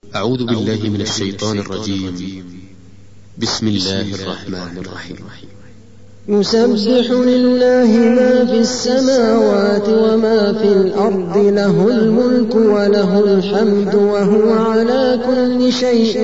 أعوذ بالله من الشيطان الرجيم. بسم الله الرحمن الرحيم. يسبح لله ما في السماوات وما في الأرض، له الملك وله الحمد وهو على كل شيء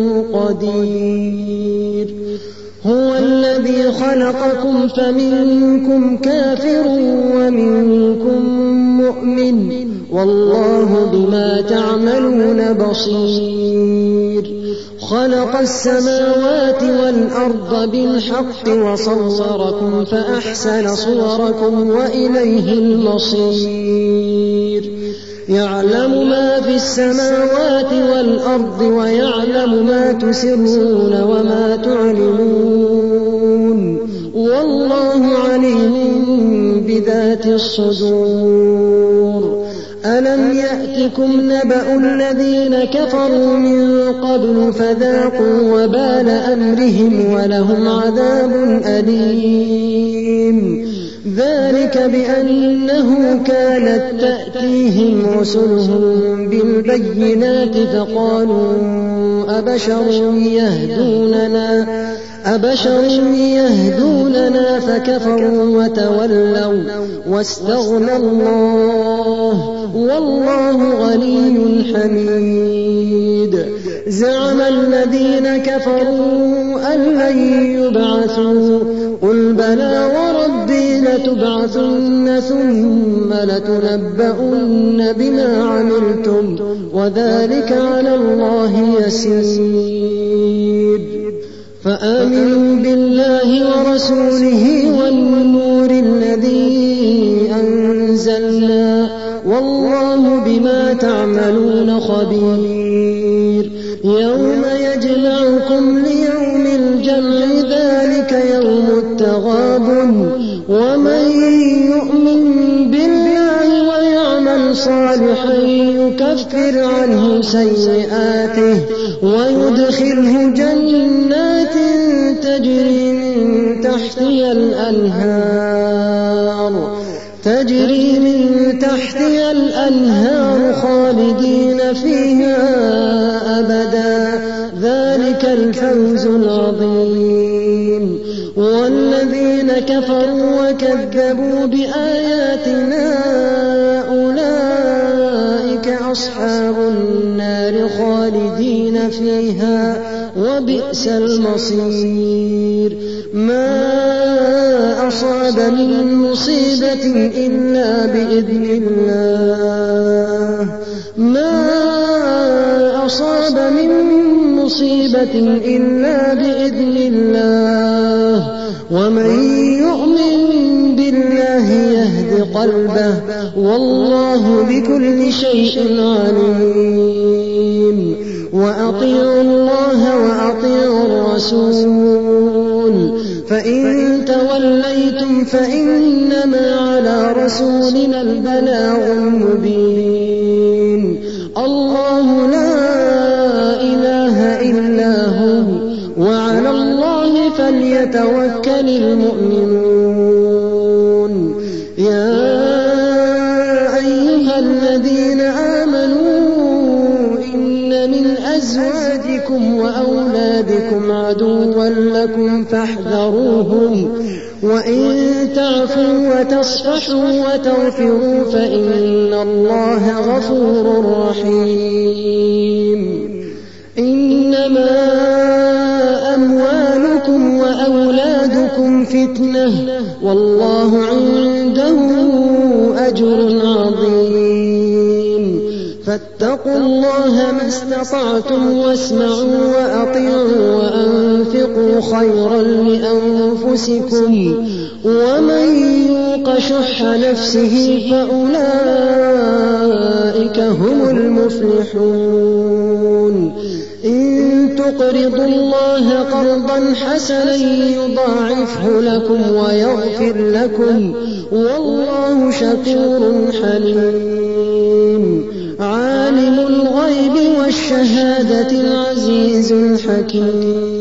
قدير. هو الذي خلقكم فمنكم كافر ومنكم مؤمن، والله بما تعملون بصير. خلق السماوات والأرض بالحق وصوركم فأحسن صوركم وإليه المصير. يعلم ما في السماوات والأرض ويعلم ما تسرون وما تعلنون، والله عليم بذات الصدور. ألم يأتكم نبأ الذين كفروا من قبل فذاقوا وبال أمرهم ولهم عذاب أليم. ذلك بأنه كانت تأتيهم رسلهم بالبينات فقالوا أبشر يهدوننا فكفروا وتولوا واستغنى الله، والله غني حميد. زعم الذين كفروا أن لن يبعثوا، قل بلى وربي لتبعثن ثم لتنبؤن بما عملتم وذلك على الله يسير. فآمنوا بالله ورسوله والنور الذي أنزلنا، والله بما تعملون خبير. يوم يجمعكم ليوم الجمع، ذلك يوم التغابن. ومن يؤمن بالله ويعمل صالحا يكفر عنه سيئاته ويدخله جنات تجري من تحتها الأنهار خالدين فيها أبدا، ذلك الفوز العظيم. والذين كفروا وكذبوا بآياتنا أولئك أصحاب النار خالدين فيها وبئس المصير. ما أصاب من مصيبة إلا بإذن الله، ومن يؤمن بالله يهد قلبه، والله بكل شيء عليم. وأطيعوا الله وأطيعوا الرسول، فإن توليتم فإنما على رسولنا البلاغ المبين. الله لا إله إلا هو، وعلى الله فليتوكل المؤمنون. يا أيها الذين آمنوا إن من أزواجكم وأولادكم عدوا لكم فاحذروهم، وإن تعفوا وتصفحوا وتغفروا فإن الله غفور رحيم. إنما أموالكم وأولادكم فتنة، والله عنده أجر عظيم. فاتقوا الله ما استطعتم واسمعوا وأطيعوا وأنفقوا خيرا لأنفسكم، ومن يوق شح نفسه فأولئك هم المفلحون. إن تقرضوا الله قرضا حسنا يضاعفه لكم ويغفر لكم، والله شكور حليم. عالم الغيب والشهادة العزيز الحكيم.